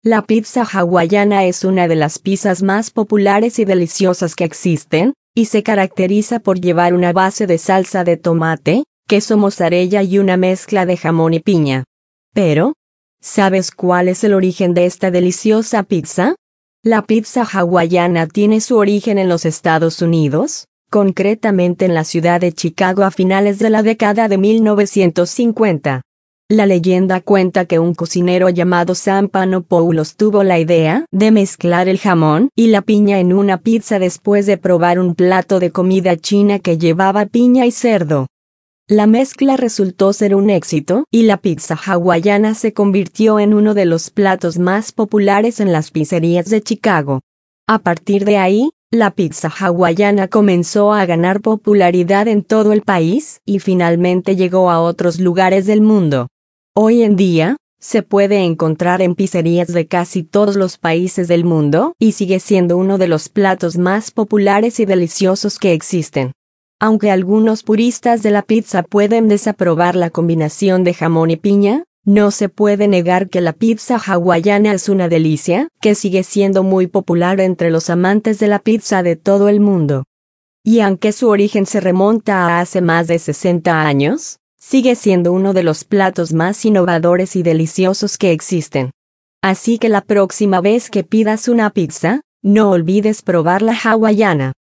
La pizza hawaiana es una de las pizzas más populares y deliciosas que existen, y se caracteriza por llevar una base de salsa de tomate, queso mozzarella y una mezcla de jamón y piña. Pero, ¿sabes cuál es el origen de esta deliciosa pizza? La pizza hawaiana tiene su origen en los Estados Unidos, concretamente en la ciudad de Chicago a finales de la década de 1950. La leyenda cuenta que un cocinero llamado Sam Panopoulos tuvo la idea de mezclar el jamón y la piña en una pizza después de probar un plato de comida china que llevaba piña y cerdo. La mezcla resultó ser un éxito y la pizza hawaiana se convirtió en uno de los platos más populares en las pizzerías de Chicago. A partir de ahí, la pizza hawaiana comenzó a ganar popularidad en todo el país y finalmente llegó a otros lugares del mundo. Hoy en día, se puede encontrar en pizzerías de casi todos los países del mundo y sigue siendo uno de los platos más populares y deliciosos que existen. Aunque algunos puristas de la pizza pueden desaprobar la combinación de jamón y piña, no se puede negar que la pizza hawaiana es una delicia que sigue siendo muy popular entre los amantes de la pizza de todo el mundo. Y aunque su origen se remonta a hace más de 60 años, sigue siendo uno de los platos más innovadores y deliciosos que existen. Así que la próxima vez que pidas una pizza, no olvides probar la hawaiana.